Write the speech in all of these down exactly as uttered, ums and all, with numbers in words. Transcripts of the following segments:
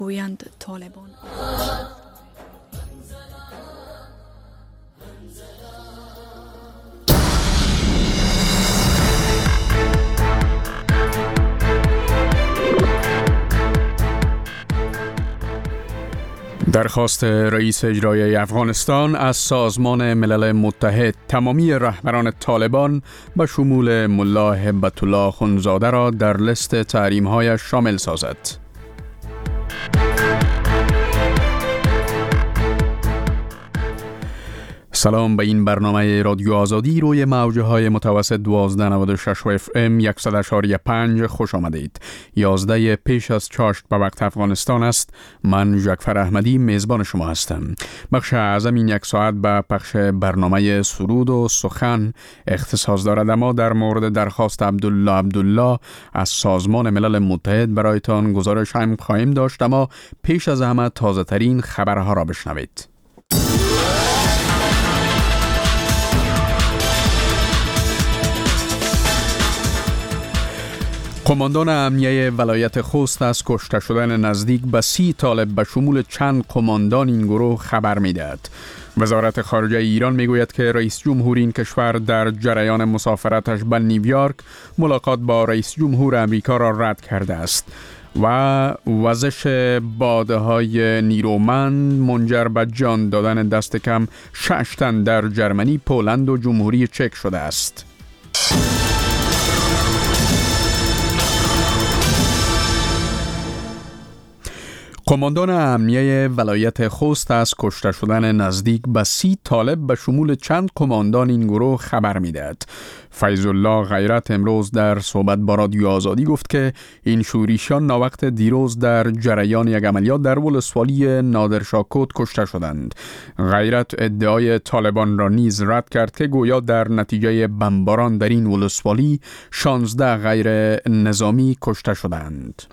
گویند طالبان درخواست رئیس اجرایی افغانستان از سازمان ملل متحد تمامی رهبران طالبان به شمول ملا هبت الله اخندزاده را در لیست تحریم‌هایش شامل سازد. سلام، به این برنامه رادیو آزادی روی موجه های متوسط دوازده نود و شش و اف ام صد و یک و پنج خوش آمدید. یازده پیش از چاشت به وقت افغانستان است. من جعفر احمدی میزبان شما هستم. بخش اعظم این یک ساعت به پخش برنامه سرود و سخن اختصاص دارد، اما در مورد درخواست عبدالله عبدالله از سازمان ملل متحد برایتان گزارش هم خواهیم داشت، اما پیش از همه تازه ترین خبرها را بشنوید. قماندان امنیه ولایت خوست از کشته شدن نزدیک به سی طالب به شمول چند قماندان این گروه خبر می‌دهد. وزارت خارجه ایران میگوید که رئیس جمهور این کشور در جریان مسافرتش به نیویورک ملاقات با رئیس جمهور امریکا را رد کرده است و وزش باده‌های نیرومند منجر به جان دادن دست کم شش تن در جرمنی، پولند و جمهوری چک شده است. قماندان امنیه ولایت خوست از کشته شدن نزدیک به سی طالب به شمول چند قماندان این گروه خبر می‌دهد. فیض الله غیرت امروز در صحبت با رادیو آزادی گفت که این شورشیان ناوقت دیروز در جریان یک عملیات در ولسوالی نادرشاکوت کشته شدند. غیرت ادعای طالبان را نیز رد کرد که گویا در نتیجه بمباران در این ولسوالی شانزده غیر نظامی کشته شدند.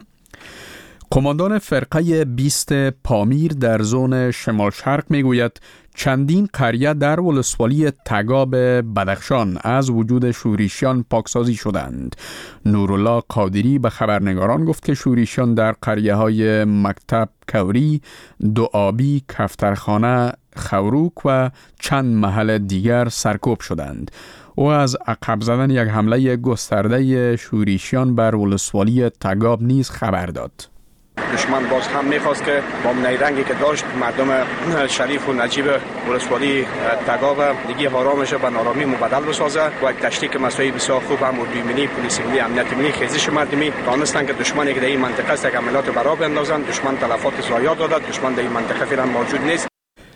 قماندان فرقه بیست پامیر در زون شمال شرق میگوید چندین قریه در ولسوالی تگاب بدخشان از وجود شورشیان پاکسازی شدند. نورالله قادری به خبرنگاران گفت که شورشیان در قریه های مکتب کوری، دوآبی، کفترخانه، خوروک و چند محل دیگر سرکوب شدند. او از عقب زدن یک حمله گسترده شورشیان بر ولسوالی تگاب نیز خبر داد. دشمن باز هم میخواست که با نیرنگی که داشت مردم شریف و نجیب ولسوالی تگاب دیگه آرامش به نارامی مبدل بسازه و یک تشریک مسائل بسیار خوب هم اردوی ملی، پلیس ملی، امنیت ملی، خیزش مردمی دانستن که دشمنی که در این منطقه است یک عملیات برا بندازن. دشمن تلفات ضایع داده، دشمن در این منطقه فعلا موجود نیست.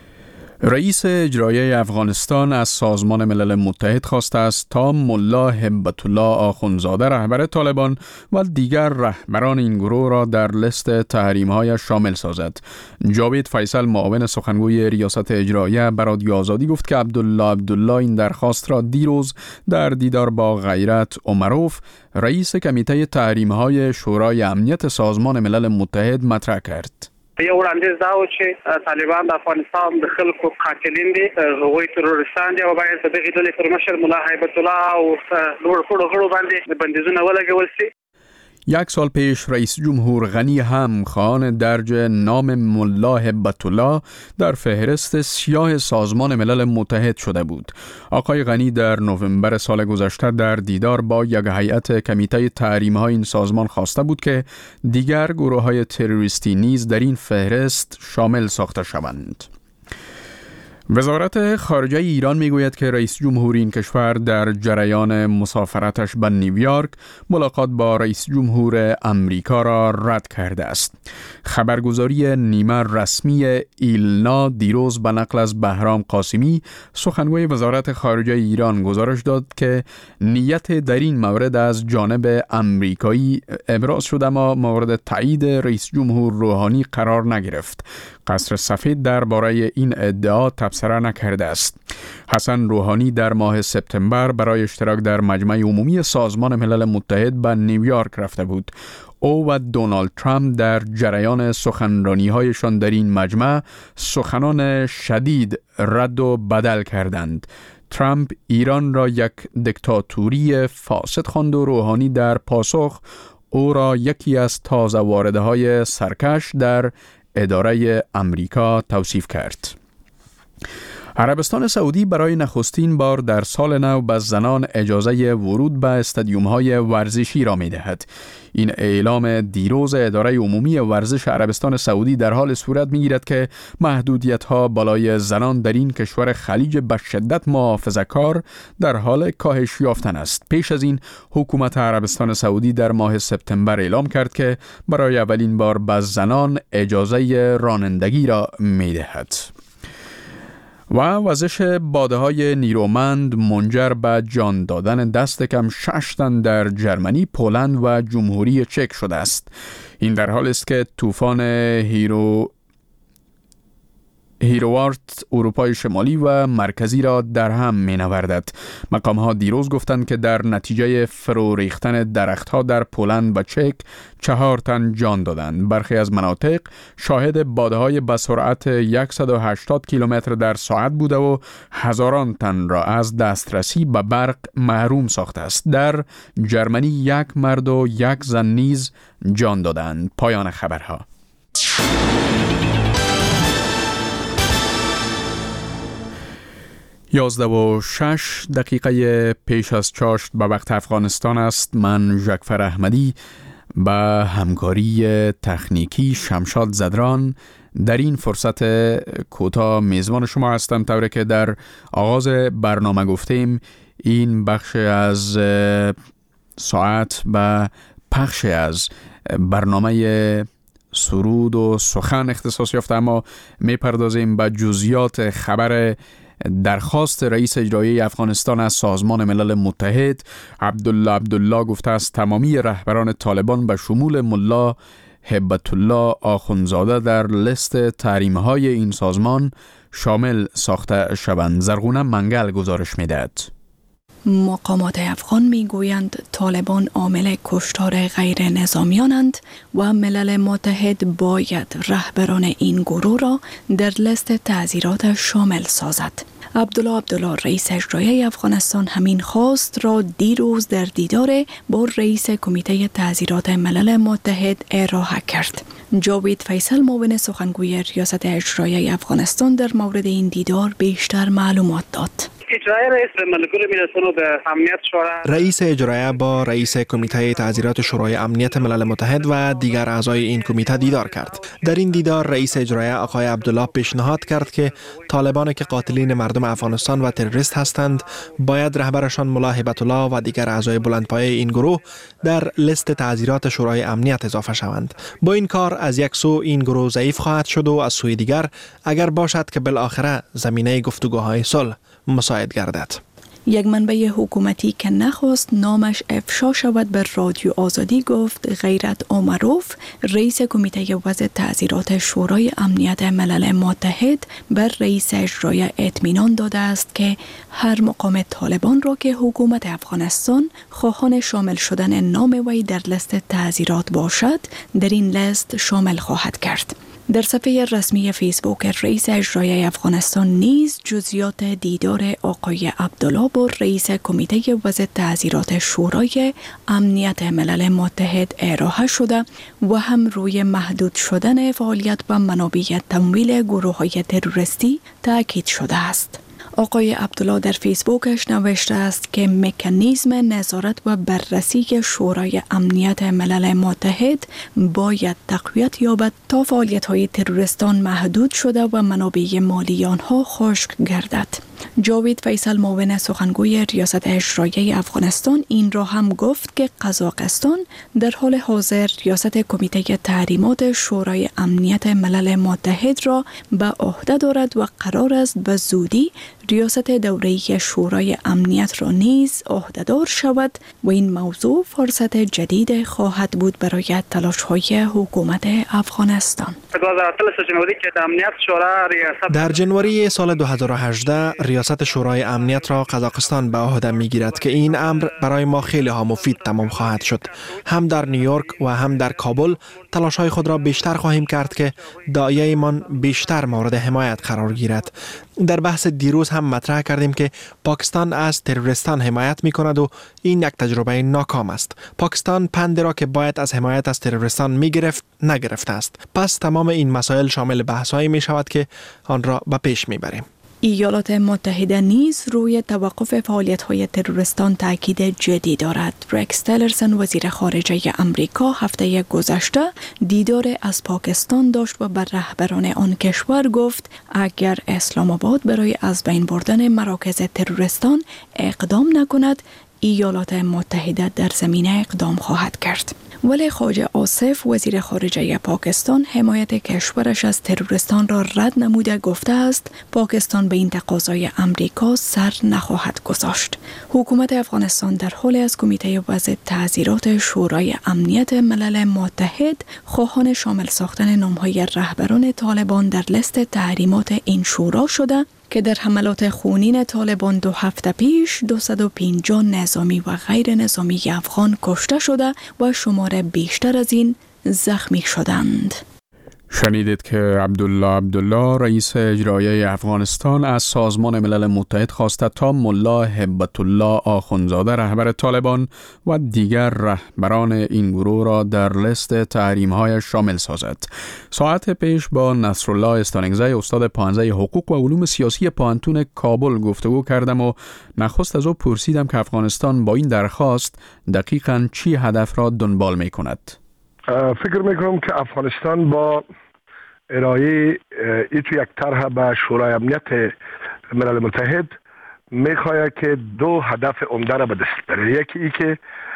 رئیس اجرایی افغانستان از سازمان ملل متحد خواسته است تا ملا هبت الله اخندزاده رهبر طالبان و دیگر رهبران این گروه را در لیست تحریم‌های شامل سازد. جاوید فیصل معاون سخنگوی ریاست اجرایی به رادیو آزادی گفت که عبدالله عبدالله این درخواست را دیروز در دیدار با غیرت عمروف رئیس کمیته تحریم‌های شورای امنیت سازمان ملل متحد مطرح کرد. یو وړاندیز دا و چې طالبان د افغانستان د خلکو قاتلین دي، هغوی تروریستان دي او باید په دغې ډلې پر مشر ملا هیبت الله او نور ټولو غړو باندې بندیزونه ولګول شي. یک سال پیش رئیس جمهور غنی هم خواهان درج نام ملا هبت الله در فهرست سیاه سازمان ملل متحد شده بود. آقای غنی در نوامبر سال گذشته در دیدار با یک هیئت کمیته تحریم‌های این سازمان خواسته بود که دیگر گروه‌های تروریستی نیز در این فهرست شامل ساخته شوند. وزارت خارجه ایران میگوید که رئیس جمهور این کشور در جریان مسافرتش به نیویورک ملاقات با رئیس جمهور امریکا را رد کرده است. خبرگزاری نیمه رسمی ایلنا دیروز به نقل از بهرام قاسمی سخنگوی وزارت خارجه ایران گزارش داد که نیت در این مورد از جانب امریکایی ابراز شده اما مورد تایید رئیس جمهور روحانی قرار نگرفت. قصر سفید درباره این ادعا تبصره نکرده است. حسن روحانی در ماه سپتامبر برای اشتراک در مجمع عمومی سازمان ملل متحد به نیویورک رفته بود. او و دونالد ترامپ در جریان سخنرانی‌هایشان در این مجمع سخنان شدید رد و بدل کردند. ترامپ ایران را یک دیکتاتوری فاسد خواند و روحانی در پاسخ او را یکی از تازه وارده های سرکش در اداره امریکا توصیف کرد. عربستان سعودی برای نخستین بار در سال نو به زنان اجازه ورود به استادیوم‌های ورزشی را می‌دهد. این اعلام دیروز اداره عمومی ورزش عربستان سعودی در حال صورت می‌گیرد که محدودیت‌ها بالای زنان در این کشور خلیج به شدت محافظه‌کار در حال کاهش یافتن است. پیش از این حکومت عربستان سعودی در ماه سپتامبر اعلام کرد که برای اولین بار به زنان اجازه رانندگی را می‌دهد. و وزش باده‌های نیرومند منجر به جان دادن دست کم شش تن در جرمنی، پولند و جمهوری چک شده است. این در حالی است که طوفان هیرو هیروارت اروپای شمالی و مرکزی را در هم می‌نوردد. مقام‌ها دیروز گفتند که در نتیجه فرو ریختن درخت‌ها در پولند و چک چهار تن جان دادند. برخی از مناطق شاهد باده‌های به سرعت صد و هشتاد کیلومتر در ساعت بوده و هزاران تن را از دسترسی به برق محروم ساخته است. در جرمنی یک مرد و یک زن نیز جان دادند. پایان خبرها. یازده و شش دقیقه پیش از چاشت به وقت افغانستان است. من ژکفر احمدی با همکاری تکنیکی شمشاد زدران در این فرصت کوتاه میزبان شما هستم. طوری که در آغاز برنامه گفتیم، این بخش از ساعت و پخش از برنامه سرود و سخن اختصاص یافته، اما میپردازیم به جزئیات خبر درخواست رئیس اجرایی افغانستان از سازمان ملل متحد. عبدالله عبدالله گفته است تمامی رهبران طالبان به شمول ملا هبت الله آخونزاده در لیست تحریم‌های این سازمان شامل ساخته شوند. زرغونه منگل گزارش می‌دهد. مقامات افغان میگویند طالبان عامل کشتار غیر نظامیانند و ملل متحد باید رهبران این گروه را در لیست تعزیرات شامل سازد. عبدالله عبدالله رئیس اجرایی افغانستان همین خواست را دیروز در دیدار با رئیس کمیته تعزیرات ملل متحد ارائه کرد. جاوید فیصل معاون سخنگوی ریاست اجرایی افغانستان در مورد این دیدار بیشتر معلومات داد. اجرایی رئیس ملګرو ملتونو د امنیت شورا رئیس اجرایی با رئیس کمیته تعزیرات شورای امنیت ملل متحد و دیگر اعضای این کمیته دیدار کرد. در این دیدار رئیس اجرایی آقای عبدالله پیشنهاد کرد که طالبان که قاتلین مردم افغانستان و تروریست هستند باید رهبرشان ملا هبت الله و دیگر اعضای بلندپایه این گروه در لیست تعزیرات شورای امنیت اضافه شوند. با این کار از یک سو این گروه ضعیف خواهد شد و از سوی دیگر اگر باشد که بالاخره زمینه گفتگوهای صلح مساعد گردد. یک منبع حکومتی که نخواست نامش افشا شود به رادیو آزادی گفت غیرت عمروف رئیس کمیته وضع تعزیرات شورای امنیت ملل متحد بر رئیس اجرایی اطمینان داده است که هر مقام طالبان را که حکومت افغانستان خواهان شامل شدن نام وی در لیست تعزیرات باشد در این لیست شامل خواهد کرد. در صفحه رسمی فیسبوک رئیس اجرایی افغانستان نیز جزئیات دیدار آقای عبدالله با رئیس کمیته وضع تعزیرات شورای امنیت ملل متحد ارائه شده و هم روی محدود شدن فعالیت و منابع تمویل گروه‌های تروریستی تاکید شده است. آقای عبدالله در فیسبوکش نوشته است که مکانیزم نظارت و بررسی شورای امنیت ملل متحد باید تقویت یابد تا فعالیت‌های تروریستان محدود شده و منابع مالی آنها خشک گردد. جاوید فیصل معاون سخنگوی ریاست اجرایی افغانستان این را هم گفت که قزاقستان در حال حاضر ریاست کمیته تحریمات شورای امنیت ملل متحد را به عهده دارد و قرار است به زودی ریاست دوره‌ای شورای امنیت را نیز عهده‌دار شود و این موضوع فرصت جدید خواهد بود برای تلاش‌های حکومت افغانستان. دو هزار و هجده جنوری که در امنیت شورا ریاست در جنوری سال دو هزار و هجده ریاست شورای امنیت را قزاقستان به عهده میگیرد که این امر برای ما خیلی ها مفید تمام خواهد شد. هم در نیویورک و هم در کابل تلاش های خود را بیشتر خواهیم کرد که داعیه من بیشتر مورد حمایت قرار گیرد. در بحث دیروز هم مطرح کردیم که پاکستان از تروریستان حمایت می کند و این یک تجربه ناکام است. پاکستان پند را که باید از حمایت از تروریستان می گرفت نگرفته است. پس تمام این مسائل شامل بحث‌هایی می شود که آن را به پیش می بریم. ایالات متحده نیز روی توقف فعالیت‌های تروریستان تاکید جدی دارد. رکس تیلرسون وزیر خارجه امریکا هفته گذشته دیدار از پاکستان داشت و بر رهبران آن کشور گفت اگر اسلام آباد برای از بین بردن مراکز تروریستان اقدام نکند، ایالات متحده در زمینه اقدام خواهد کرد. ولی خواجه آصف وزیر خارجه پاکستان حمایت کشورش از تروریستان را رد نموده گفته است پاکستان به این تقاضای امریکا سر نخواهد گذاشت. حکومت افغانستان در حال از کمیته وضع تعزیرات شورای امنیت ملل متحد خواهان شامل ساختن نام‌های رهبران طالبان در لیست تحریمات این شورا شده که در حملات خونین طالبان دو هفته پیش دویست و پنجاه نظامی و غیر نظامی افغان کشته شده و شمار بیشتر از این زخمی شدند. شنیدید که عبدالله عبدالله رئیس اجرایی افغانستان از سازمان ملل متحد خواسته تا ملا هبت الله آخوندزاده رهبر طالبان و دیگر رهبران این گروه را در لیست تحریم‌هایش شامل سازد. ساعت پیش با نصرالله استانگزی استاد پانزده حقوق و علوم سیاسی پانتون کابل گفتگو کردم و نخست از او پرسیدم که افغانستان با این درخواست دقیقاً چی هدف را دنبال می کند؟ فکر میکنم که افغانستان با ارائه ایتو یک طرح به شورای امنیت ملل متحد میخواهد که دو هدف عمده را به دست بیاره. یکی ای که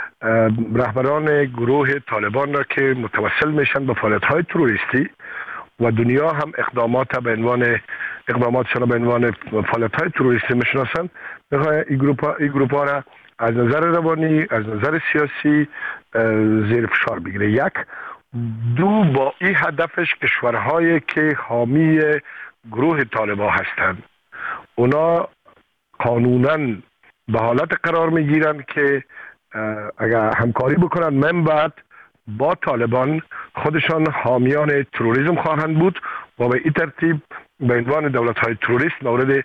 رهبران گروه طالبان را که متوسل میشن به فعالیت‌های تروریستی و دنیا هم اقدامات به عنوان اقداماتشان را به عنوان فعالیت‌های تروریستی میشناسند، میخواهد این گروپ این گروپ‌ها را از نظر روانی، از نظر سیاسی زیر فشار بگیره. یک دو با این هدفش کشورهایی که حامی گروه طالبان هستند اونا قانونا به حالت قرار میگیرن که اگر همکاری بکنن من بعد با طالبان خودشان حامیان تروریسم خواهند بود و به این ترتیب به عنوان دولت‌های تروریست مورد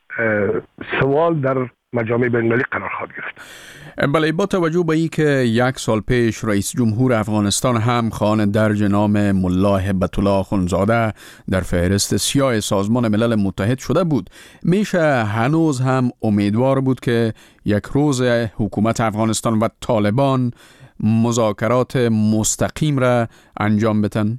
سوال در مجامع بین‌المللی قرار خواهد گرفت. بله، با توجه به این که یک سال پیش رئیس جمهور افغانستان هم خواهان درج نام ملا هبت الله آخوندزاده در فهرست سیاه سازمان ملل متحد شده بود، میشه هنوز هم امیدوار بود که یک روز حکومت افغانستان و طالبان مذاکرات مستقیم را انجام بدن؟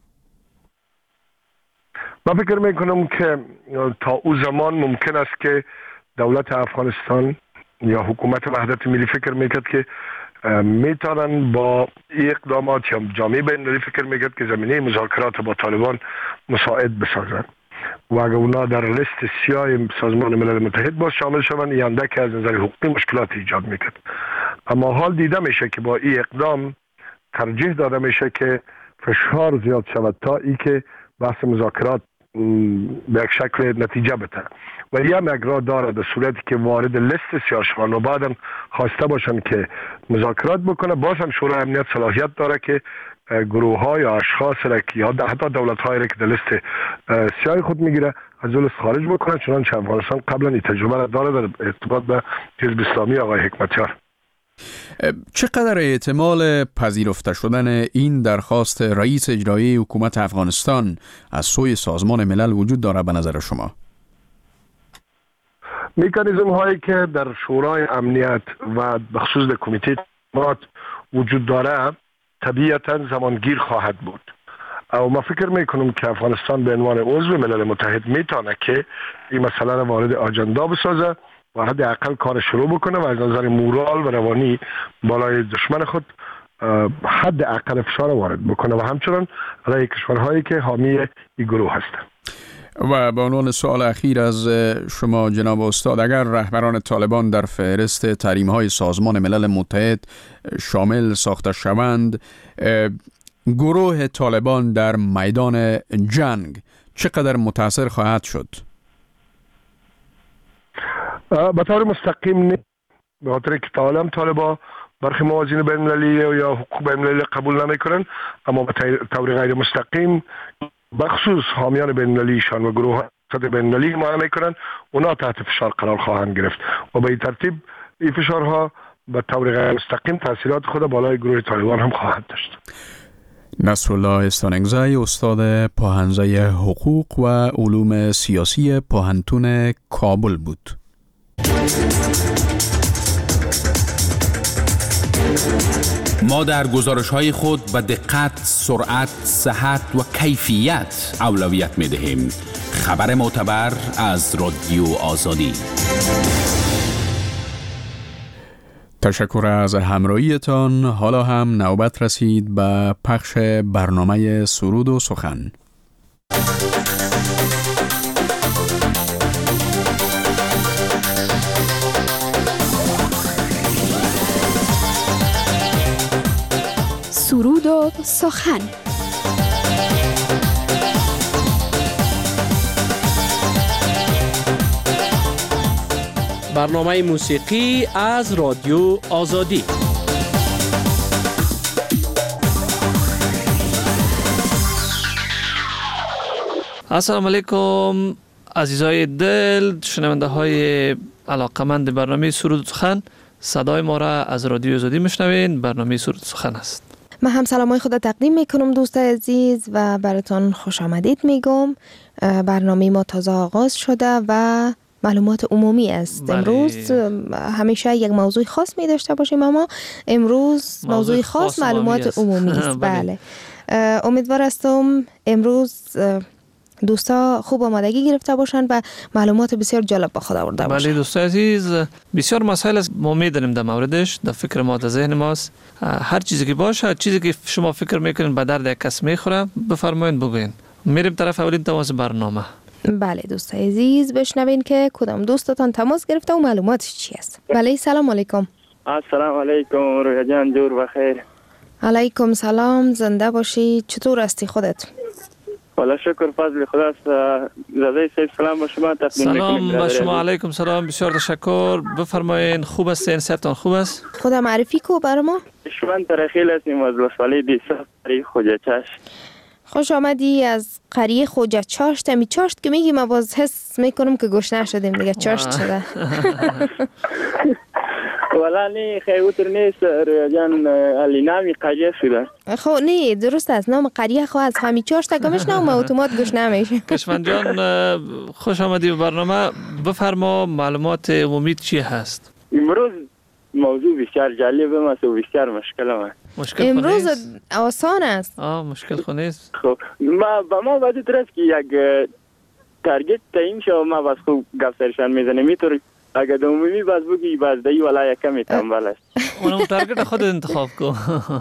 من فکر میکنم که تا او زمان ممکن است که دولت افغانستان یا حکومت وحدت ملی فکر میکرد که میتونن با این اقدامات یا جامعه بین‌المللی فکر میکرد که زمینه مذاکرات با طالبان مساعد بسازن و اگر اونا در لیست سیاه سازمان ملل متحد باز شامل شوند یانده که از نظر حقوقی مشکلات ایجاد میکرد. اما حال دیده میشه که با این اقدام ترجیح داده میشه که فشار زیاد شود تا ای که بحث مذاکرات به یک شکل نتیجه بده و یه هم یک راه داره در صورتی که وارد لیست سیاه شوند و بعدم خواسته باشن که مذاکرات بکنه، باز هم شورای امنیت صلاحیت داره که گروه ها یا اشخاص را که یا حتی دولت هایی را که در لیست سیاه خود میگیره از اون لیست خارج بکنه، چنانچه افغانستان قبلا این تجربه را داره در ارتباط به حزب اسلامی آقای حکمتیار. چقدر احتمال پذیرفته شدن این درخواست رئیس اجرایی حکومت افغانستان از سوی سازمان ملل وجود داره به نظر شما؟ مکانیزم هایی که در شورای امنیت و بخصوص در کمیته اطلاعات وجود داره طبیعتا زمانگیر خواهد بود. او ما فکر میکنم که افغانستان به عنوان عضو ملل متحد میتونه که این مسئله را وارد آجندا بسازه و حد اقل کار شروع بکنه و از نظر مورال و روانی بالای دشمن خود حد اقل فشار وارد بکنه و همچنان برای کشورهایی که حامی این گروه هستند. و به عنوان سوال اخیر از شما جناب استاد، اگر رهبران طالبان در فهرست تحریم‌های سازمان ملل متحد شامل ساخته شوند، گروه طالبان در میدان جنگ چقدر متاثر خواهد شد؟ به طور مستقیم نیست، به خاطر که طالب طالبا برخی موازین بین المللی یا حقوق بین المللی قبول نمیکنن، اما به طور غیر مستقیم بخصوص حامیان بین المللیشان و گروه بین المللی حمایت میکنن، اونا تحت فشار قرار خواهند گرفت و به این ترتیب این فشارها به طور غیر مستقیم تاثیرات خود بالای گروه طالبان هم خواهد داشت. نصرالله استانگزی، استاد پاهنزه حقوق و علوم سیاسی پاهنتون کابل بود. ما در گزارش‌های خود به دقت، سرعت، صحت و کیفیت اولویت می‌دهیم. خبر معتبر از رادیو آزادی. تشکر از همراهیتان. حالا هم نوبت رسید به پخش برنامه سرود و سخن. سرود و سخن. برنامه موسیقی از رادیو آزادی. السلام علیکم عزیزای دل، شنونده های علاقمند برنامه سرود و سخن. صدای ما را از رادیو آزادی میشنوین. برنامه سرود و سخن است. من هم سلامای خود تقدیم میکنم دوست عزیز و براتون خوش آمدید میگم. برنامه ما تازه آغاز شده و معلومات عمومی است. بله. امروز همیشه یک موضوع خاص می داشته باشیم، اما امروز موضوع, موضوع خاص, خاص معلومات عمومی است. بله. امیدوار هستم امروز دوستا خوب آمادگی گرفته باشند و معلومات بسیار جالب با خود آورده باشند. بله دوستا عزیز، بسیار مسائل است ما می‌دانیم در موردش، در فکر ما، در ذهن ماست. هر چیزی که باشه، چیزی که شما فکر میکنین به درد یک کس میخوره، بفرمایید بگوین. میریم طرف اولین تماس برنامه. بله دوست عزیز، بشنوین که کدام دوستتان تماس گرفته و معلوماتش چی است. بله سلام علیکم. السلام علیکم رویا جان، جور بخیر. علیکم سلام، زنده باشی. چطور هستی خودت؟ والا شکر فضل خداست. رضای سید سلام با شما تقدیم میکنم. سلام با شما. علیکم سلام، بسیار تشکر. بفرمایین. خوب هستین؟ صحتتان خوب است؟ خدا معرفی کو برای ما. شما ترخیل هستیم از ولسوالی دیسا قریه خوجه چشت. خوش آمدی از قریه خوجه چاشت. می چاشت که میگی ما باز حس میکنم که گوش نشدیم دیگه. چاشت شده. والا نه خیوتر نیست رویا جان، علی نامی قریه شده. خب نه درست است، نام قریه خو از همی چاشت گمش نام اتومات گوش نمیشه. کشمن جان خوش آمدی به برنامه. بفرما معلومات عمومی چی هست؟ امروز موضوع بسیار جالب است و بسیار مشکل است. مشکل امروز آسان است. آه مشکل خو نیست. خب ما با ما وقتی درست که یک تارگت تعیین شو، ما بس خوب گپ سرشان میزنیم. اینطور اگه د عمومی باز بگی باز دایی ولا یکمی تنبل است. اونم تارگت خود انتخاب کو.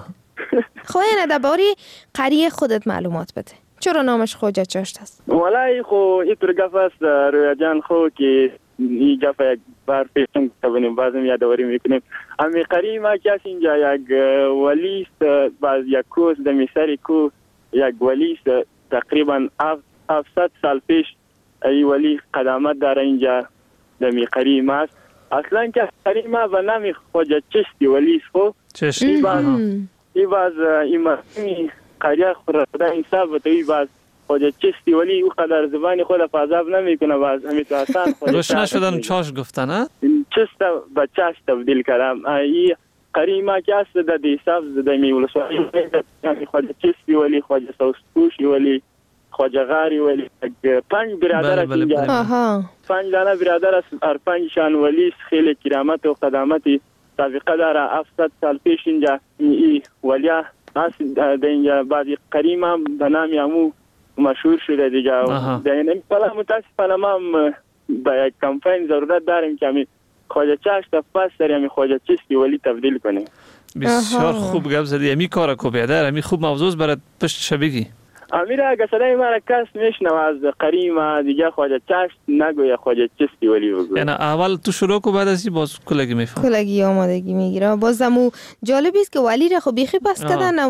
خب اینه درباره قریه خودت معلومات بده. چرا نامش خوجه چاشت است؟ والله خو اینطور گپ است رویا جان، خو که این گپ یک بار پیشم کردیم، بازم یادآوری میکنیم. امی قریه ما کسی اینجا یک ولی است، باز یک کوس د میسری کو یک ولی است. تقریبا هفتصد سال پیش ای ولی قدامت داره اینجا دمی قریه ماست. اصلا که قریه ما به نام خوجه چشتی ولی است. خو چشتی ای باز ای باز این قریه خورده انصاف بتوی باز خوجه چشتی ولی او قدر زبانی خود فضاب نمیکنه، باز همین تو آسان خوجه روش نشدن چاش گفتن ها؟ چست به چاش تبدیل کردم. ای قریه ما که است در دیساف دمی ولسوالی خوجه چشتی ولی خوجه سوستوشی ولی خوجه غاری ولی پنج برادر است اینجا. پنج دانه برادر است، هر پنجشان ولی خیلی کرامت و قدامتی سابقه داره. هفتصد سال پیش اینجا ای ولیا است در اینجا. بعدی قریه ما به نام امو مشهور شده دیگه. در این پلا متاسفانه ما با یک کمپین ضرورت داریم که همین خوجه چاشت پس در همین خوجه چشتی ولی تبدیل کنیم. بسیار خوب گپ زدی. همین کارا کو بیادر، همین خوب موضوع برات پشت شبیگی. امیر اگه صدای ما را کس میشنوه از قریه ما دیگه خوجه چاشت نگویه، خوجه چشتی ولی بگو. یعنی اول تو شروع کو، بعد ازی باز کلگی میفهم. کلگی آمادگی میگیره. باز امو جالب است که ولی را خو بیخی پس کردن، امو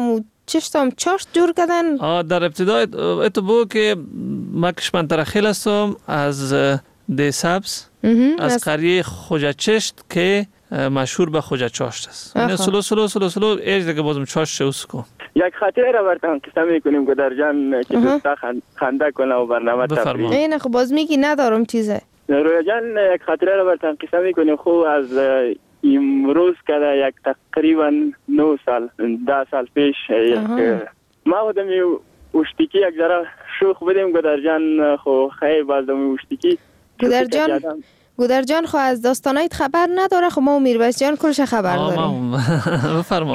چشتم چاشت جور کردن. آه در ابتدای اتو بود که ما کشمن ترخیل هستم از ده سبز از قریه خوجه چشت که مشهور به خوجه چاشت است. این سلو سلو سلو سلو ایج دیگه بازم چاشت شوست کن. یک خاطره را براتون قصه میکنیم گودر جان که دوستا خنده کنه و برنامه تفریح. این خب باز میگی ندارم چیزه. رویا جان یک خاطره را براتون قصه میکنیم خو از امروز که یک تقریبا نه سال ده سال پیش ما بودم اوشتیکی یک ذره شوخ بودیم گودر جان خو خیلی بازم اوشتیکی گودر جان گودر جان خو از داستانایت خبر نداره خو ما و میرباز جان کلش خبر داریم. بفرما.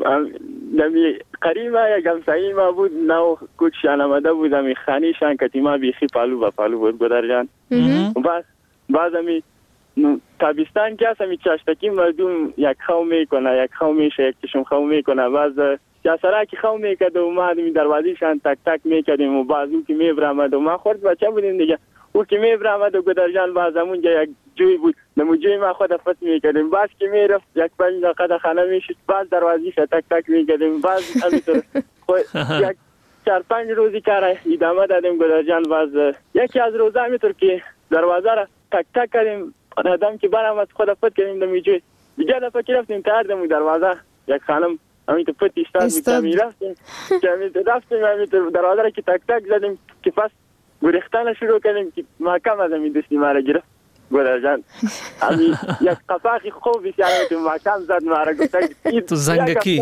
دمی قریبا یک همسایه ما بود نو کوچ آمده بود می خانیشان کتیما بیخی پالو با پالو بود گودر جان. بعد بعد می تابستان که هست می چاشتکی مردم یک خو میکنه یک خو میشه یک چشم خو میکنه بعد جاسرا کی خو میکرد و ما می دروازه‌شان تک تک میکردیم و بازو کی میبرامد و ما خورد بچه بودیم دیگه او که میبرامد و گودر جان باز همونجا یک جوی بود نمو جوی ما خود فت میکردیم باز که میرفت یک پنج دقیقه خانه میشد باز دروازه‌ش تک تک میکردیم باز همینطور یک چهار پنج روزی کار ادامه دادیم گودر جان باز یکی از روزا همینطور که دروازه را تک تک کردیم آدم که برام خود فت کردیم نمو جوی دیگه دفعه که رفتیم تر دمو دروازه یک خانم همین تو پتی استاد می رفتیم که همین رفتیم همین دروازه را که تک تک زدیم که پس گریختن شروع کردیم که محکم از همین دستی ما را گرفت گودر جان همین یک قفاقی خوب بسیار تو محکم زد ما را گفت تو زنگکی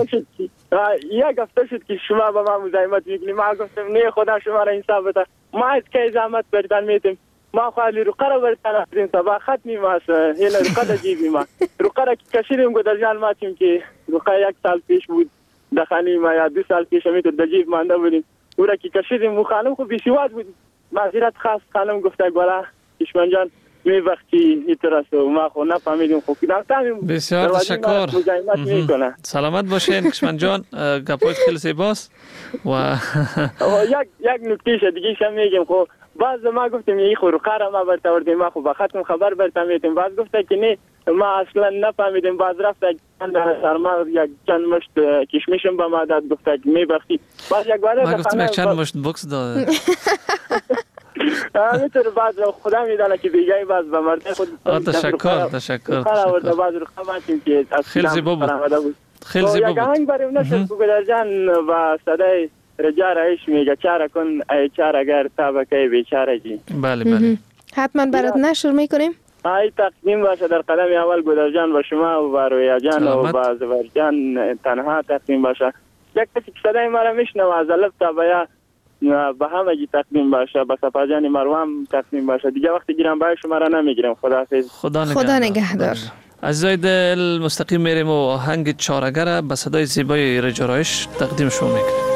یک هفته شد که شما با ما مزاحمت میکنی ما گفتم نه خدا شما را انصاف بده ما از که زحمت بردن میتیم ما خواهی رو قرار بردن افرین سبا ختمی ماست هیل رو قرار جیبی ما رو قرار که کشیدیم گودر جان ما تیم که رو قرار یک سال پیش بود دخانی ما یا دو سال پیش همی تو دجیب مانده بودیم او را که کشیدیم و خانم خوب بیسیواد بود معذرت خاص خانم گفته گولا کشمن جان می وقتی ایتراست و ما خو نفهمیدیم خوب کدام بسیار تشکر سلامت باشین کشمن جان گپایت خیلی زیباست و یک یک نکته دیگه شم میگم خو باز ما گفتیم یه خو رو قرار ما برتا وردیم ما خو با ختم خبر برتا میتیم باز گفته که نه ما اصلا نفهمیدیم باز رفت سرما یک چند مشت کشمشم با ما داد گفته که می وقتی باز یک بار ما گفتیم یک چند مشت بوکس داده همینطور باز خدا میدانه که دیگه باز به مرد خود تشکر تشکر باز رو خواهیم که خیلی زیبا بود خیلی زیبا بود یک آهنگ بریم نشد گودر جان و صدای رجا رایش میگه چاره کن ای چاره گر تابکه بیچاره جی بله بله حتما برات نشر میکنیم ای تقدیم باشه در قدم اول گودر جان و شما و رویا جان و با زبر جان تنها تقدیم باشه یک کسی که صدای ما را میشنوه از الف تا بیا به همگی تقدیم باشه به صفا جان مروام تقدیم باشه دیگه وقتی گیرم برای شما را نمیگیرم خداحافظ خدا نگهدار خدا نگهدار عزیزای دل مستقیم میریم و آهنگ چاره‌گر به صدای زیبای رجا رایش تقدیم شما میکنیم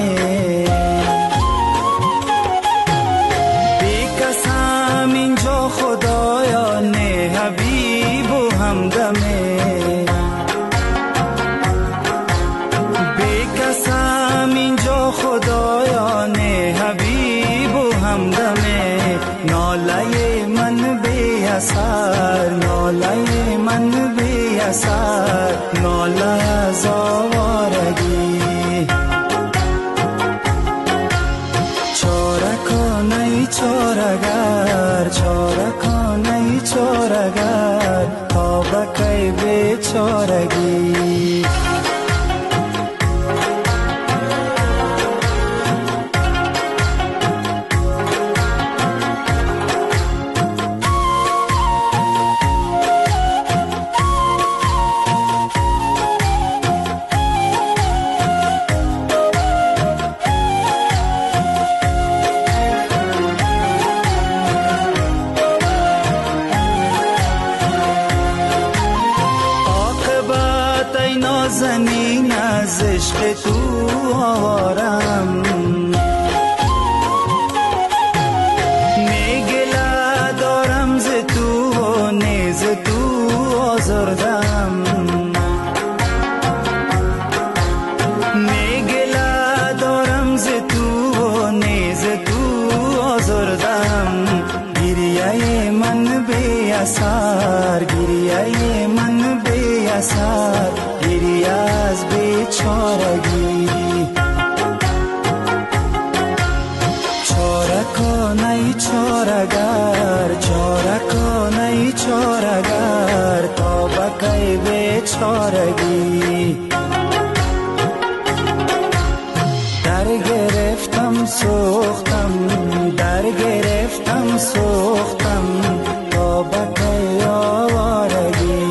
بی کسم اینجا خدایا نه حبیب و همدمه بی کسم اینجا خدایا نه حبیب و همدمه ناله من بی اثر ناله من بی اثر ناله از آوارگی چارکانه چارگر چارکانه چارگر تا بکی بی چارگی نازنین از عشق تو آوارم میگله دارم ز تو و نیز تو آزردم میگله دارم ز تو و نیز تو آزردم گریه من بی اثر گریه من بی اثر گریه از بیچارگی چارکانه چارگر چارکانه چارگر تا بکی بیچارگی در گرفتم سوختم در گرفتم سوختم تا بکی آوارگی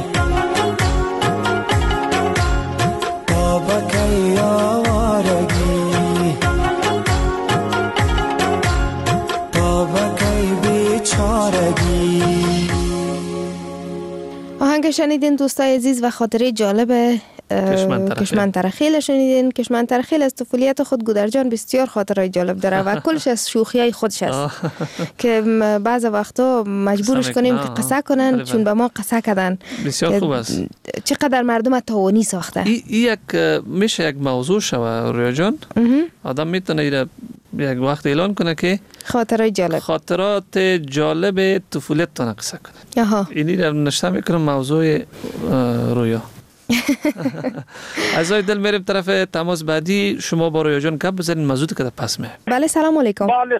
آهنگ شنیدین دوستای عزیز و خاطره جالب کشمن ترخیل شنیدین. کشمن ترخیل از طفولیت خود گودرجان بسیار خاطره جالب داره و کلش از شوخیای خودش است که بعض وقتا مجبورش کنیم که قصه کنن چون به ما قصه کردن. بسیار خوب است. چقدر مردم تاوانی ساخته. این یک میشه یک موضوع شوه رویا جان. آدم میتونه ایره یک وقت اعلان کنه که خاطره جالب خاطرات جالب طفولیت تونه قصه کنه. آها. اینی رو نشته میکنم موضوع رویا. از دل میریم طرف تماس بعدی. شما با رویا جان گپ بزنین موضوع که پس می. بله سلام علیکم. بله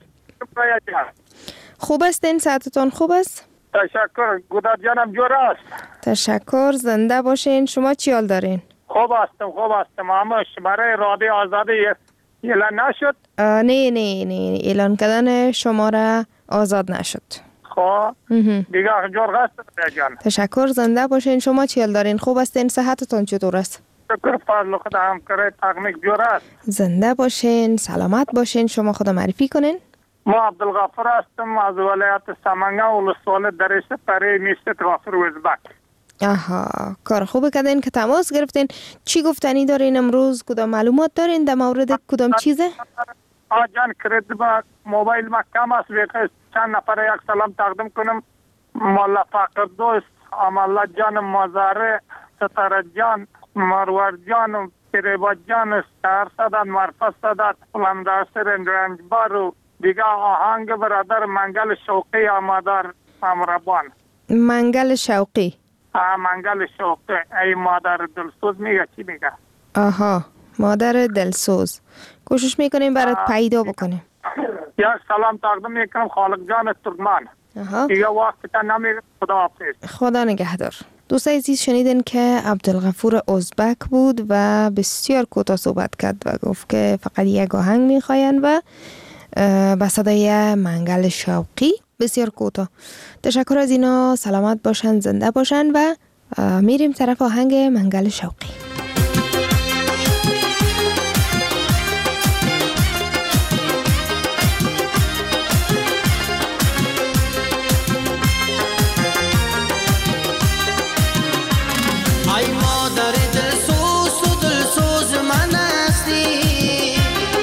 خوب هستین؟ صحتتون خوب است؟ تشکر. گودر جانم جور است. تشکر. زنده باشین. شما چی حال دارین؟ خوب هستم خوب هستم. اما برای رادیو آزادی اعلان نشد؟ نه نه نه اعلان کردن شماره آزاد نشد. خب دیگه جور هست جان. تشکر. زنده باشین. شما چی حال دارین؟ خوب هستین؟ صحتتون چطور است؟ شکر فضل خدا همکاری تکنیک جور است. زنده باشین. سلامت باشین. شما خدا معرفی کنین. ما عبدالغفور هستم از ولایت سمنگان ولسوالی دریچه پری نیست غفور وزبک. آها کار خوب کردین که تماس گرفتین. چی گفتنی دارین امروز؟ کدام معلومات دارین در مورد کدام چیزه؟ آجان کرد با موبایل ما کم است بیخیست چند نفر یک سلام تقدیم کنم. مولا فقر دوست امالا جان مزاره ستاره جان مرور جان پیربا جان ستار صداد مرفت صداد لنداسر رنج بارو دیگه آهنگ برادر منگل شوقی آمادار امربان. منگل شوقی آه منگل شوقی ای مادر دلسوز میگه چی میگه؟ آها مادر دلسوز. کوشش میکنیم برات پیدا بکنیم. یا سلام تقدیم میکنم خالق جان ترکمان. دیگه وقت تا نمیگه خدا حافظ. خدا نگهدار. دوستای عزیز شنیدین که عبدالغفور ازبک بود و بسیار کوتاه صحبت کرد و گفت که فقط یک آهنگ میخواین و با صدای منگل شوقی بسیار کوتاه. تشکر از اینا. سلامت باشن زنده باشن و میریم طرف آهنگ منگل شوقی. ای مادر دلسوز تو دلسوز من هستی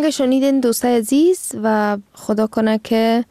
آهنگ شنیدین دوستای عزیز و خدا کنه که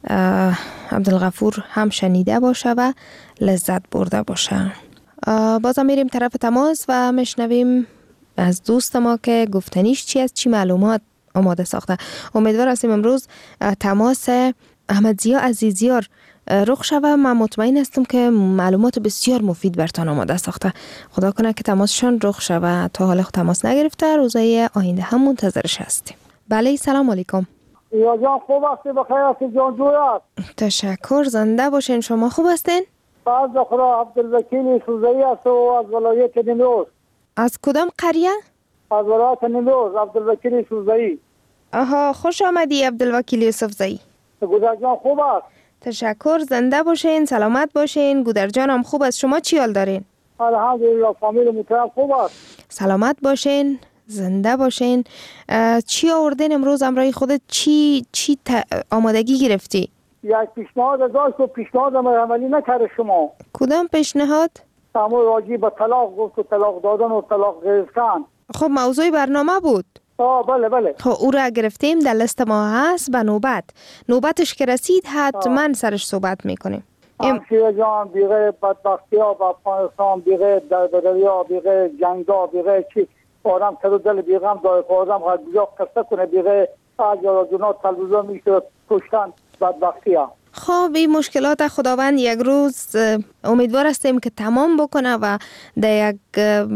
عبدالغفور هم شنیده باشه و لذت برده باشه. بازم میریم طرف تماس و میشنویم از دوست ما که گفتنیش چی است، چی معلومات آماده ساخته. امیدوار هستیم امروز تماس احمدضیا عزیزیار رخ شوه. من مطمئن هستم که معلومات بسیار مفید برتان آماده ساخته. خدا کنه که تماسشان رخ شوه. تا حالا تماس نگرفته، روزای آینده هم منتظرش هستیم. بله سلام علیکم. یا جان خوب هستی؟ بخیر هستی جان جوی است. تشکر، زنده باشین. شما خوب هستین؟ از خدا. عبدالوکیل سوزایی است و از ولایت نیمروز. از کدام قریه؟ از ولایت نیمروز. عبدالوکیل سوزایی. آها، خوش آمدی عبدالوکیل یوسفزایی. گودر جان خوب است. تشکر، زنده باشین، سلامت باشین. گودر جان هم خوب است. شما چی حال دارین؟ الحمدلله، فامیل محترم خوب است. سلامت باشین، زنده باشین. چی آوردین امروز همراه خودت؟ چی چی آمادگی گرفتی؟ یک پیشنهاد داشت و پیشنهاد ما عملی نکرد شما. کدام پیشنهاد؟ همون راجی به طلاق گفت و طلاق دادن و طلاق گرفتن. خب موضوع برنامه بود. آه بله بله. خب او را گرفتیم، در لیست ما هست. به نوبت نوبتش که رسید حتما سرش صحبت میکنیم. همشیره جان، بیغه بدبختی ها با افغانستان، بیغه دربدری ها، بیغه جنگ ها، بیغه چی آدم سر و دل بیغه هم داره که آدم خواهد بجا قصه کنه. بیغه اجارا جنات تلویزیون میشه کشتن بدبختی ها. خب این مشکلات خداوند یک روز امیدوار هستیم که تمام بکنه و در یک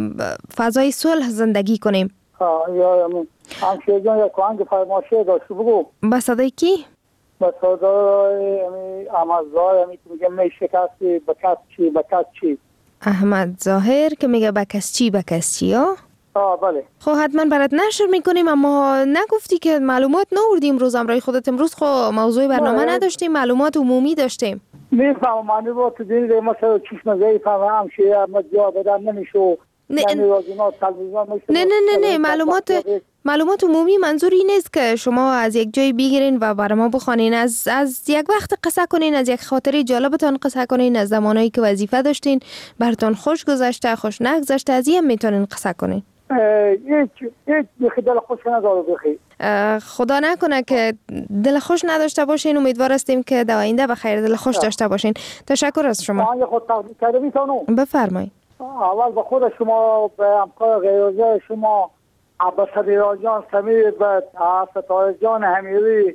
فضای صلح زندگی کنیم. یا همشیره جان یک آهنگ فرمایشه داشت بگو. با صدای کی؟ با صدای احمد ظاهر که میگه می شکستی به کس چی به کس چی. احمد ظاهر که میگه به کس چی به کس چی ها؟ آه بله. خب حتما برات نشر میکنیم، اما نگفتی که معلومات نوردیم روز امرای خودت. امروز خب موضوع برنامه نداشتیم، معلومات عمومی داشتیم. میفهم معلومات تو دینی دیگه مثلا چشم ضعیف هم همشه احمد جا بدن نمیشه. نه نه نه نه معلومات معلومات عمومی منظوری نیست که شما از یک جای بگیرین و برای ما بخوانین. از از یک وقت قصه کنین، از یک خاطره جالبتان قصه کنین، از زمانایی که وظیفه داشتین براتون خوش گذشته خوش نگذشته، از این میتونین قصه کنین. هیچ هیچ بخی دل خوش نداره بخی. خدا نکنه که دل خوش نداشته باشین. امیدوار هستیم که در آینده بخیر دل خوش داشته باشین. تشکر از شما. آنجا خود تقدیم کرده میتونم. بفرمایید. اول به خود شما، به همکار غیرازه شما، عباسدیرا جان سمیر، به ستاره جان همیری،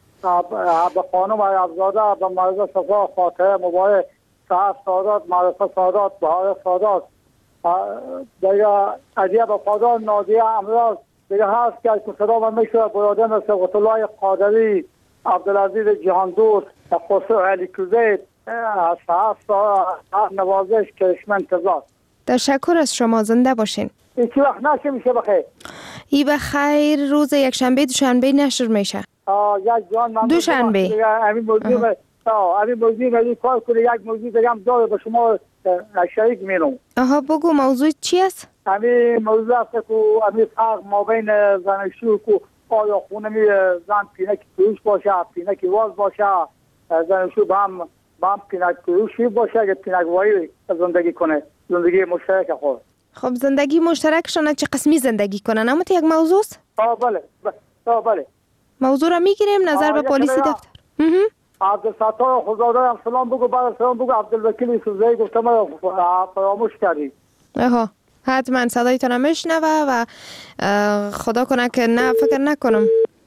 به خانم افزاده، به مرزا صفا خاطره مبارک، صحف سادات، معرفه سادات، بهار سادات، دیگه عدیه وفادار، نادیه امراض، دیگه هست که از صدا من میشه براده مثل غطلای قادری، عبدالعزیز جهاندوست، خسرو علی کوزید، صحف نوازش کرشمن انتظار. تشکر از شما، زنده باشین. این چی وقت نشه میشه بخیر؟ ای بخیر روز یک شنبه دوشنبه نشر میشه. آه یک جان من دوشنبه. همین موضوع آه همین موضوع ولی کار کنه یک موضوع دیگه هم داره به شما شریک میرم. آها بگو موضوع چی است؟ همین موضوع است که همین فرق ما بین زناشویی که آیا خونه می زن پینک کروش باشه، پینک واز باشه، زناشویی با هم با هم پینک کروشی باشه که پینک وایی زندگی کنه، زندگی مشترک خود. خب زندگی مشترکشون چه قسمی زندگی کنن؟ اما یک موضوع است؟ آه بله آه بله. موضوع را میگیریم نظر به پلیس دفتر. عبدالستار خداداد هم سلام بگو، بعد سلام بگو عبدالوکیل سوزایی گفتم فراموش کردی. آها حتما صدایتان هم میشنوه و خدا کنه که نه فکر نکنم.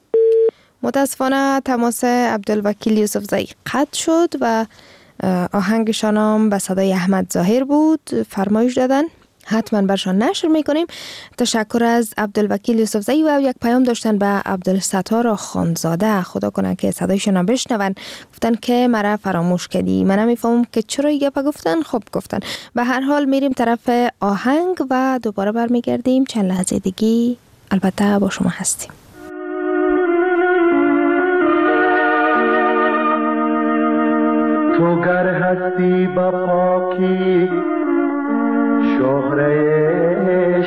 متاسفانه تماس عبدالوکیل یوسفزایی قطع شد و آهنگشان هم به صدای احمد ظاهر بود. فرمایش دادن حتما برشان نشر میکنیم. تشکر از عبدالوکیل یوسفزایی و یک پیام داشتن به عبدالستار خانزاده. خدا کنه که صدایشان هم بشنون. گفتن که مرا فراموش کردی. من نمیفهمم که چرا این گپ گفتن. خب گفتن. به هر حال میریم طرف آهنگ و دوباره برمیگردیم. چند لحظه دیگه البته با شما هستیم. تو گر هستی با پاکی شهره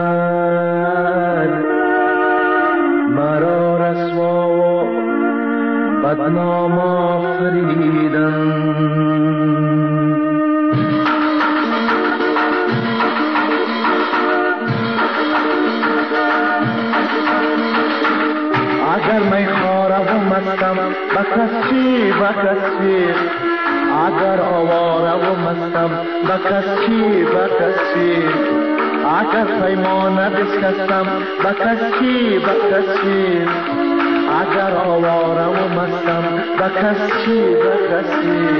شد، مرا رسوا و بدنام آفریدن. مستم بکسی بکسی اگر آواره و مستم بکسی بکسی اگر پیمانه بشکستم بکسی بکسی اگر آواره و مستم بکسی بکسی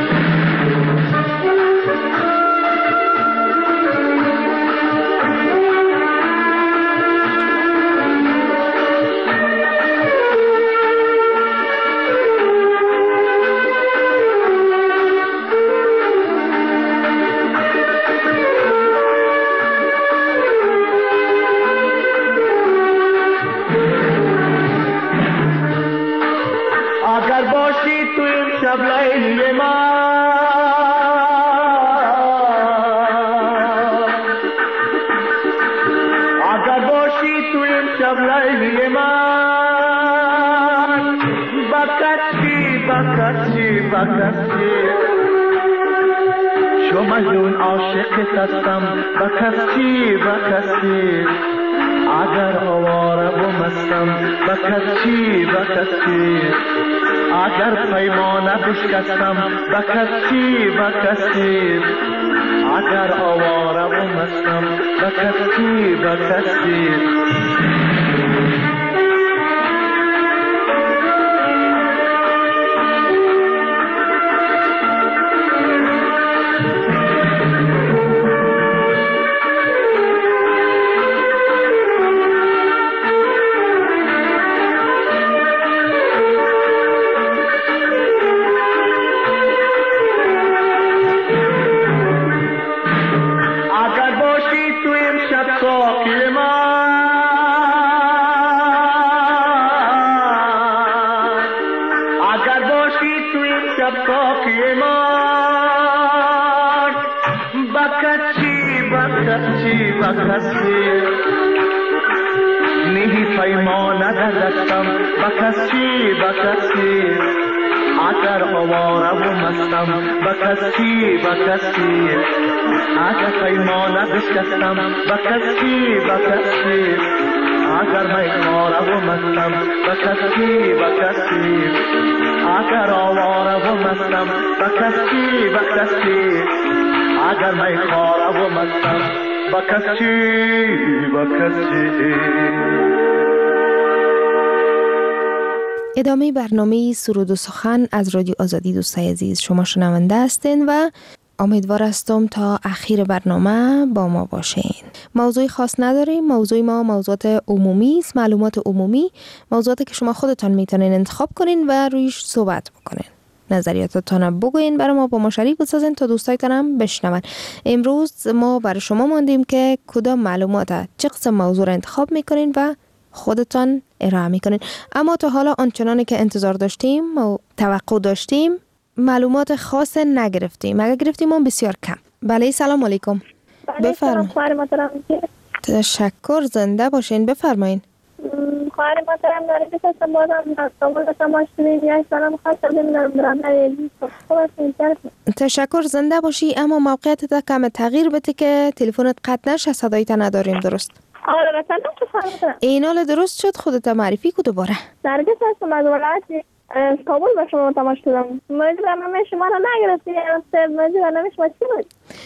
شب لیلی من اگر باشی تو این شب لیلی من بکسی بکسی بکسی شو مجنون عاشقت هستم بکسی بکسی اگر آواره و مستم بکسی بکسی اگر پیمانه بشکستم بکسی بکسی اگر آواره و مستم بکسی بکسی نیهی پیمانه دستم بکسی بکسی اگر آواره و مستم بکسی بکسی اگر پیمانه بشکستم بکسی بکسی اگر میخواره و مستم بکسی بکسی اگر آواره و مستم بکسی بکسی اگر میخواره و مستم بکسی بکسی. ادامه برنامه سرود و سخن از رادیو آزادی دوستای عزیز شما شنونده هستین و امیدوار هستم تا اخیر برنامه با ما باشین. موضوع خاص نداریم، موضوع ما موضوعات عمومی است، معلومات عمومی، موضوعاتی که شما خودتان میتونین انتخاب کنین و رویش صحبت بکنین. نظریاتتان بگوین، برای ما با ما شریک بسازین تا دوستایتان هم بشنون. امروز ما برای شما ماندیم که کدام معلومات چه قسم موضوع را انتخاب میکنین و خودتان ارائه میکنین. اما تا حالا آنچنانی که انتظار داشتیم و توقع داشتیم معلومات خاص نگرفتیم. اگر گرفتیم هم بسیار کم. بله سلام علیکم. بفرمایید. تشکر، زنده باشین. بفرمایید. خواهر محترم داره بسازم بازم نستامون داشتم آشتونی بیایی سلام خواستم بمیدارم درم نریدی. تشکر، زنده باشی. اما موقعیت تا کم تغییر بده که تلفنت قطع نشه، صدایت نداریم. درست؟ آره مثلا تو فهمتم این حال درست شد. خودت معرفی کو دوباره. درگه هستم از ولایت کابل با شما تماس کردم. موضوع برنامه شما رو نگرفتی. موضوع برنامه شما چی بود؟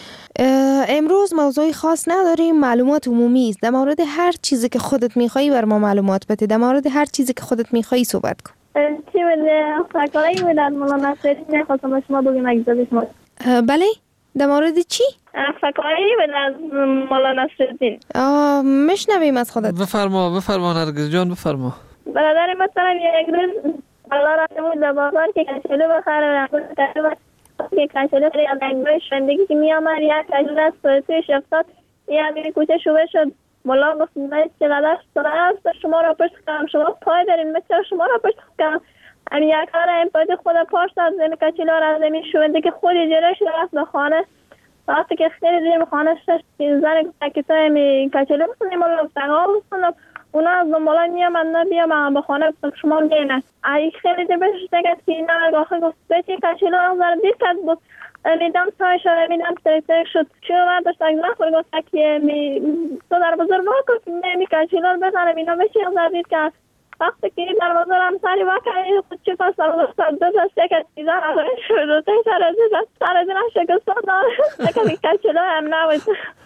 امروز موضوعی خاص نداریم، معلومات عمومی است. در مورد هر چیزی که خودت میخوایی بر ما معلومات بده. در مورد هر چیزی که خودت میخوایی صحبت کن. چی بده؟ فکرایی بودن مولا نصرالدین میخواستم شما بگیم اگه شما. بله؟ در مورد چی؟ فکرایی بودن مولا نصرالدین. آه میشنویم از خودت. بفرما بفرما نرگس جان بفرما. برادر مثلا یک روز الله رفته بود در بازار که کچلو بخره و که کچلو خیلی از انگوی شندگی که می آمد یک کچلو از تویش افتاد یه همین کوچه شوبه شد. مولا گفت من چقدر سره است شما را پشت کنم، شما پای دارین من چرا شما را پشت کنم. این یک کار این پای خود پاش داد زمین کچلو را از زمین شونده که خودی جلوش رفت به خانه. وقتی که خیلی زیر خانه شد زن کتای می کچلو بسنیم مولا بسنگاه بسنم اونا از دنبالا میام من نبیام من به خانه شما گینه ای خیلی در بهش تگت که اینا آخه گفت بچه کچلو آزار دید کد بود میدم سای شد میدم ترک ترک شد چون من داشت اگزان خود گفت که می تو در بزرگ باکن که نمی کچلو بزنم اینا بچه آزار دید که وقتی که دروازه را همسری وکنی خود چه پس دروازه دو دسته که چیزان آقای شده تایی سر از دست سر از دست شکستان داره که کچلو هم نبود.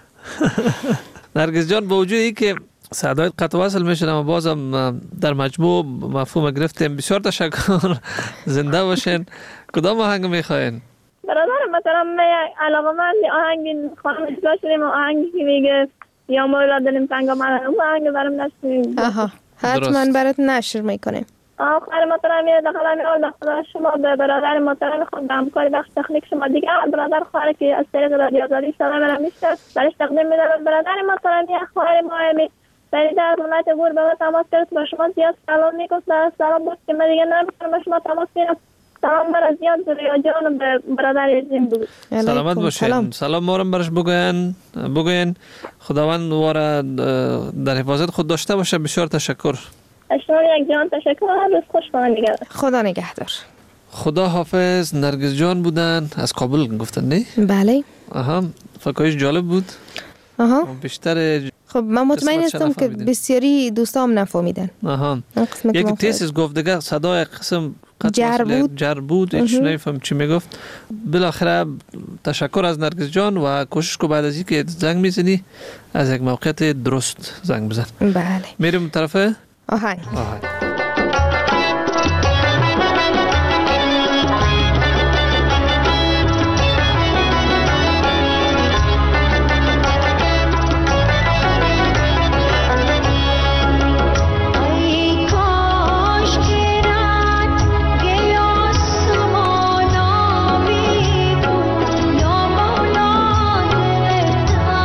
نرگس جان با وجود ای که صدایت قطع وصل میشن اما بازم در مجموع مفهوم گرفتیم. بسیار تشکر، زنده باشین. کدام آهنگ میخواین؟ برادر مثلا من علاقه من آهنگ خانم اجرا شدیم و آهنگی که میگه یا مولا دلیم تنگا من اون آهنگ برام نشدیم. آها حتما برات نشر میکنیم. آخر محترم یه داخل امیال داخل شما به برادر محترم خود به همکاری بخش تکنیک شما دیگه برادر خواهر که از طریق رادیو آزادی سلام برام میشه برش تقدیم میدم. برادر محترم یه خواهر مهمی برای در ملت گور به ما تماس گرفت با شما زیاد سلام میگفت سلام بود که من دیگه نمیتونم با شما تماس بگیرم. سلام برای زیاد زریا جان به برادر عزیزم بود. سلامت باشین. سلام, سلام مارم برش بگوین بگوین خداوند واره در حفاظت خود داشته باشه. بسیار تشکر. شما یک جان تشکر. روز خوش با من نگهدار. خدا نگهدار. خدا حافظ. نرگس جان بودن از کابل گفتن نه؟ بله. آها فکرش جالب بود. آها بیشتر خب من مطمئن هستم که بسیاری دوستام نفهمیدن. آها یک تیسیس گفت دیگه صدای قسم جر بود جر بود هیچ نمیفهم چی میگفت. بالاخره تشکر از نرگس جان و کوشش کو بعد از اینکه زنگ میزنی از یک موقعیت درست زنگ بزن. بله میریم طرف آهنگ. آهنگ.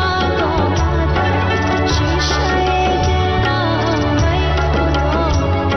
Shishai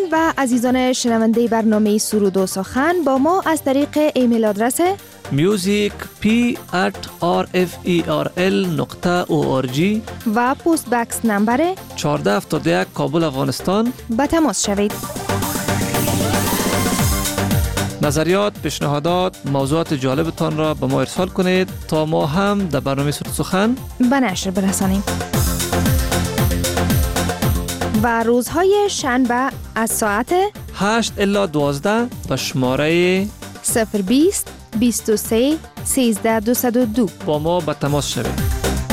و عزیزان شنونده برنامه سرود و سخن با ما از طریق ایمیل آدرس music p at r f e r l نقطه او آر جی و پست بکس نمبر چهارده هفتاد و یک کابل افغانستان به تماس شوید. نظریات، پیشنهادات، موضوعات جالبتان را به ما ارسال کنید تا ما هم در برنامه سرود سخن به نشر برسانیم. و روزهای شنبه از ساعت هشت الی دوازده به شماره صفر بیست بیست و سه سیزده دویست و دو با ما به تماس شوید.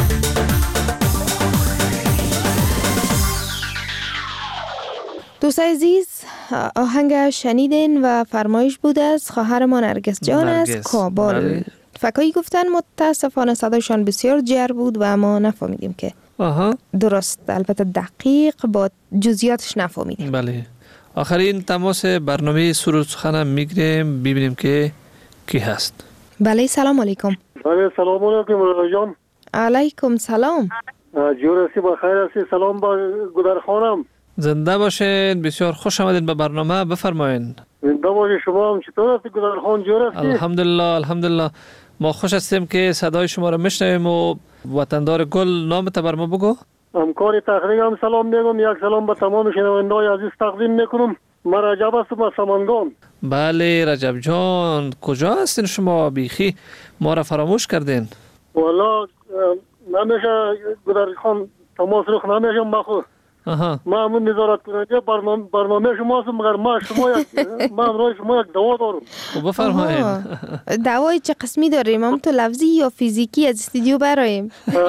دوستای عزیز، آهنگ شنیدین و فرمایش بود از خواهر ما نرگس جان از کابل. بله. فکایی گفتن متاسفانه صدایشان بسیار جر بود و ما نفهمیدیم که آها. درست، البته دقیق با جزئیاتش نفهمیدیم. بله. آخرین تماس برنامه سرود سخن میگیریم ببینیم که کی هست. بله، سلام علیکم. بله، سلام علیکم رضا جان. علیکم سلام. جور هستی، بخیر هستی؟ سلام با گودر خانم. زنده باشین، بسیار خوش آمدین به برنامه، بفرمایین. زنده باشین. شما هم چطور هستی گودر خان؟ جور هستی؟ الحمدلله الحمدلله. ما خوش هستیم که صدای شما را میشنویم. و وطندار گل، نامت بر ما بگو. همکار تقریب هم سلام میگم. یک سلام به تمام شنونده‌های عزیز تقدیم میکنم. من رجب هستم از سمنگان. بله رجب جان، کجا هستین شما؟ بیخی ما را فراموش کردین. والا نمیشه گودر خان، تماس رخ نمیشه. مخو آها. ما همون نظارت کننده برنامه برنامه شما هستم، مگر ما شما یک ما امروز شما یک دوا دارم. بفرمایید. دوای چه قسمی داریم؟ هم تو لفظی یا فیزیکی از استودیو برایم؟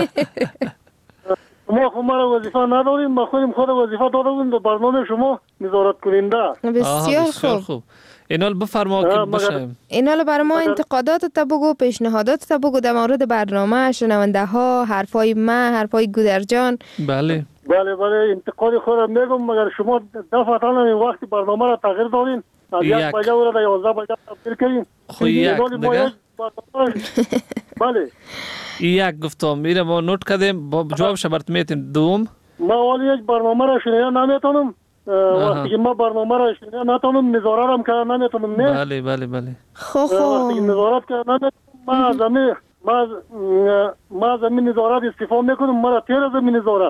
ما خود مرا وظیفه نداریم، ما خودم خود وظیفه دارم در برنامه شما نظارت کننده. بسیار خوب. اینال بفرما که باشیم. اینال برای ما انتقادات تا بگو، پیشنهادات تا بگو در مورد برنامه، شنونده ها، حرفای من، حرفای گودر جان. بله. بله بله، انتقاد خودم میگم، مگر شما دفعتاً این وقت برنامه را تغییر دادین. از یک بجه و را یازده بجه تبدیل کردین. خو یک دیگه؟ بله. یک گفتم میره ما نوت کردیم، جواب شبرت میتیم. دوم ما ولی یک برنامه را شنیده نمیتونم. وقتی که ما برنامه را شنیده نتونم، نظاره هم کرده نمیتونم. بله بله بله. خو خو وقتی که نظارت کرده نمیتونم، ما زمین ما ما زمین نظارت استفاده میکنم. ما را تیر زمین نظارت.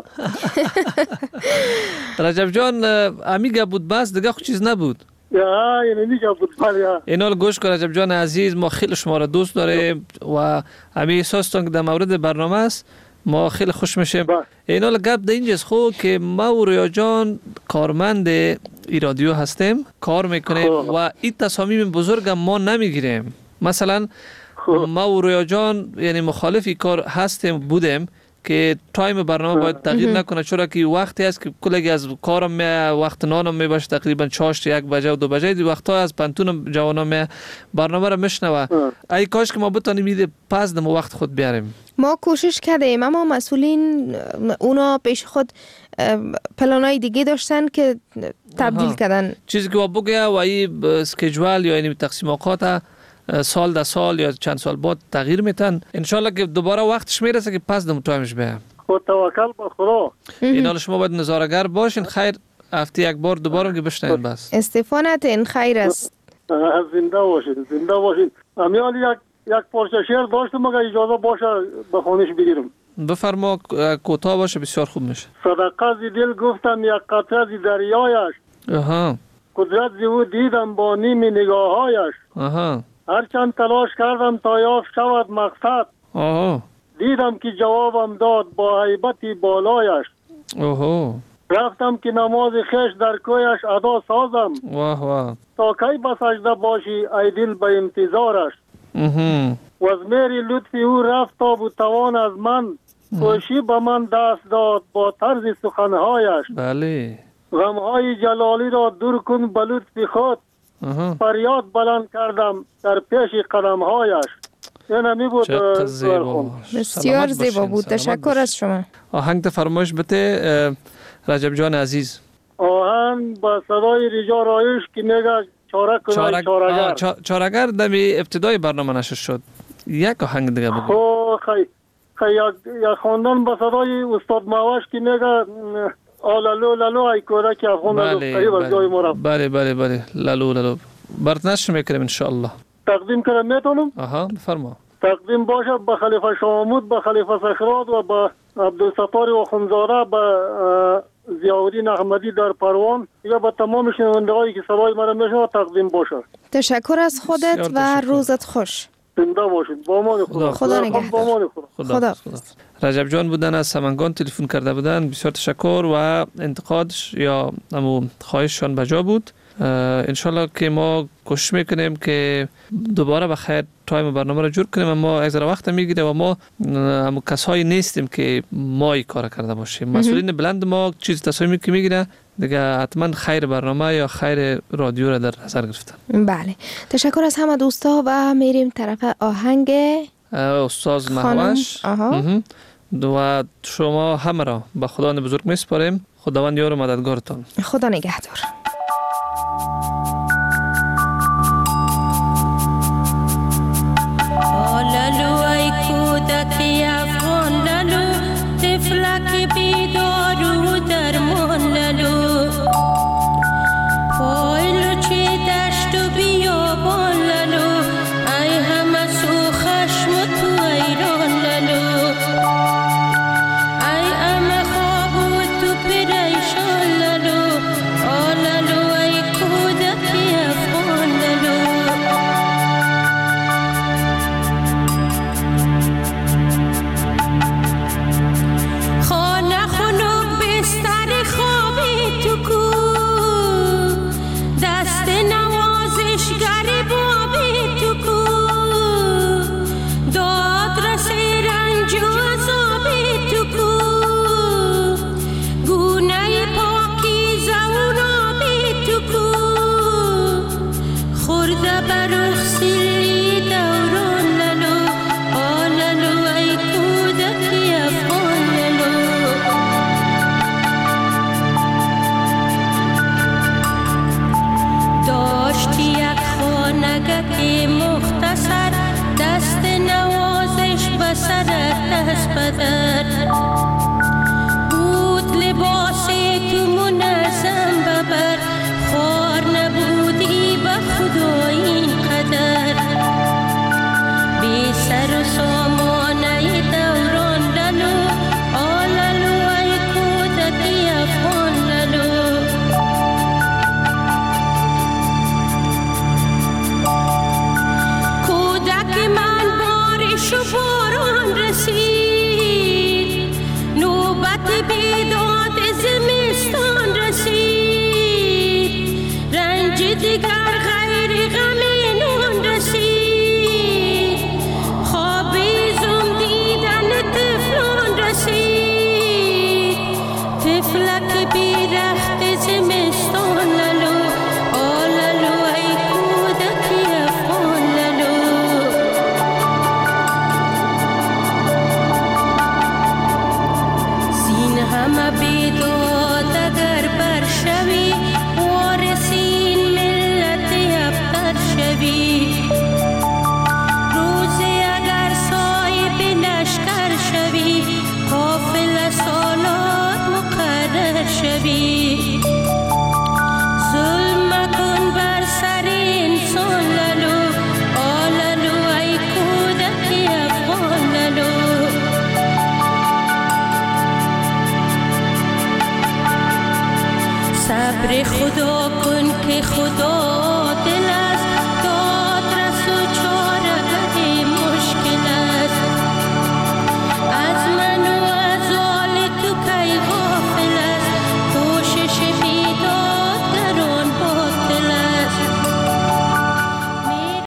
رجب جان، امیگه بود بس دیگه خود چیز نبود. یا این دیگه بود. بله. اینال گوش کن رجب جان عزیز، ما خیلی شما را دوست داریم و همین احساستون که در مورد برنامه است ما خیلی خوش میشیم. اینال گپ در اینجاست خو که ما و رویا جان کارمند ای رادیو هستیم، کار میکنیم و این تصامیم بزرگ ما نمیگیریم. مثلا ما و رویا جان یعنی مخالف این کار هستیم بودیم که تایم برنامه باید تغییر نکنه، چرا که وقتی است که کلگی از کارم می وقت نانم می باشه تقریبا چاشت یک بجه و دو بجه، دی وقتا از پنتون جوانا می برنامه را میشنوه. ای کاش که ما بتونیم میده پس دم وقت خود بیاریم. ما کوشش کردیم اما مسئولین اونا پیش خود پلانای دیگه داشتن که تبدیل کردن. چیزی که بگه و این اسکیجول یا یعنی تقسیم اوقات سال در سال یا چند سال بعد تغییر میتن. انشالله که دوباره وقتش میرسه که پس دم تایمش بیایم. خود توکل به خدا. این حال شما باید نظاره‌گر باشین. خیر هفته یک بار دوباره که بشنین بس. استفانت این خیر است. زنده باشین، زنده باشین. امیال یک یک پارچه شعر داشتم مگه اجازه باشه بخونش بگیرم. بفرما، کوتاه باشه بسیار خوب میشه. صدقه زی دل گفتم یک قطره زی دریایش. آها. قدرت زی او دیدم با نیم نگاهایش. آها. هرچند تلاش کردم تا یافت شود مقصد. آها. دیدم که جوابم داد با هیبتی بالایش. اوه. رفتم که نماز خش در کویش ادا سازم. واه واه. تا کی به سجده باشی ای دل به انتظارش. اها. و از میری لطفی او رفت تا بود توان از من. خوشی به من دست داد با طرز سخنهایش. بله. غمهای جلالی را دور کن به لطف خود. فریاد بلند کردم در پیش قدمهایش. این همی بود. بسیار زیبا بود. تشکر از شما. آهنگ تا فرمایش بده رجب جان عزیز. آهنگ با صدای رجا رایش که میگه چاره کنه چارگر. چارگر دمی ابتدای برنامه نشد شد. یک آهنگ دیگه بگو. خو خی خی یک خواندن با صدای استاد ماوش که میگه آلالو لالو ای کودک افغان بله قریب از جای ما رفت. بله بله بله لالو لالو برات نشر میکنیم ان شاء الله. تقدیم کنم میتونم؟ آها بفرما. تقدیم باشه به خلیفه شامود، به خلیفه سخرات و به عبدالستار و خونزاره، به ضیاءالدین احمدی در پروان یا به تمام شنونده‌هایی که صدای مرا میشنوند تقدیم باشه. تشکر از خودت و روزت خوش. زنده باشید. با امان خدا. خدا نگهدار. خدا. خدا. رجب جان بودن از سمنگان تلفن کرده بودن. بسیار تشکر و انتقادش یا همو خواهششان بجا بود. انشالله که ما کوشش میکنیم که دوباره بخیر تایم برنامه رو جور کنیم. ما یک ذره وقت میگیره و ما همون کسایی نیستیم که ما این کار کرده باشیم. مسئولین بلند ما چیز تصمیمی که میگیره دیگه حتما خیر برنامه یا خیر رادیو رو در نظر گرفتن. بله تشکر از همه دوستا و میریم طرف آهنگ استاد مهوش و شما همه را به خدا بزرگ میسپاریم. خداوند یار و مددگارتان. خدا نگهدار. لالو ای کودکی افغان لالو طفلک بیدار و درمان لالو پایلو چه دشت و بیابان لالو ای همه سو خشم و تو ایران لالو ای همه خواب و تو پریشان لالو آلالو ای کودکی افغان لالو مختصر دست نوازش بسرت دست بدر